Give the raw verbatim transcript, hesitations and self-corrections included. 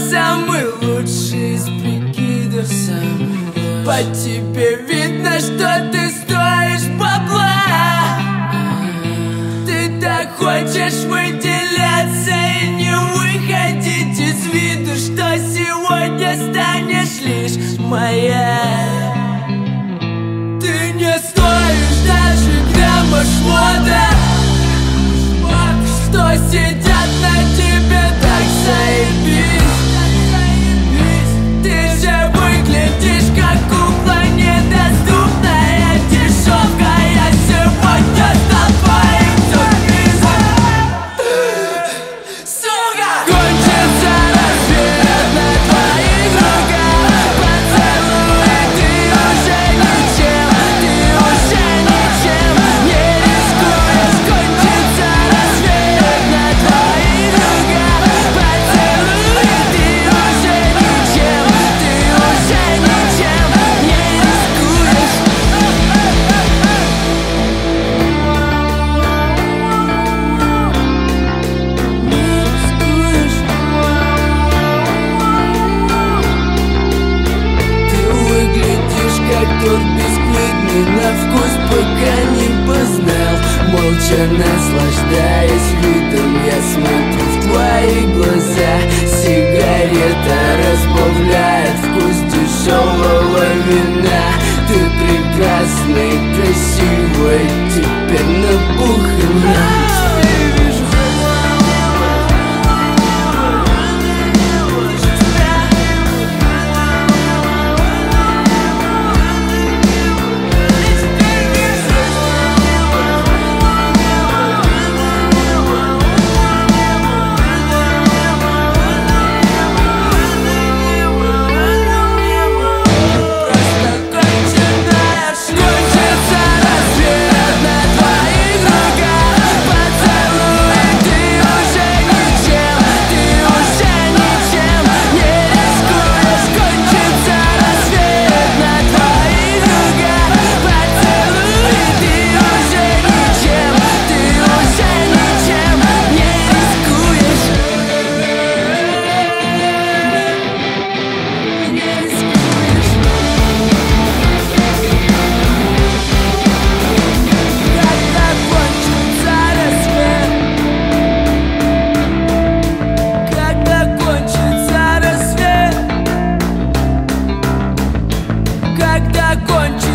самый лучший из прикидов. По тебе видно, что ты стоишь бабла. Ты так хочешь выделяться и не выходить из виду, что сегодня станешь лишь моя. Ты не стоишь даже грамма шмота, что сидят на тебе так заебись. Ты же выглядишь как кукла, недоступная дешевка. Я сегодня стал твоим сюрпризом. Сука! Кончится рассвет на твоих руках. Поцелуй, ты уже ничем, ты уже ничем не рискуешь. Кончится рассвет на твоих руках. Поцелуй, ты уже ничем, ты уже ничем не рискуешь. Не рискуешь. Ты выглядишь как торт бисквитный, на вкус пока не познал. Молча наслаждаясь видом, я смотрю в твои глаза. Сигарета разбавляет вкус дешевого вина. Ты прекрасный, красивый, теперь набухана. Когда кончится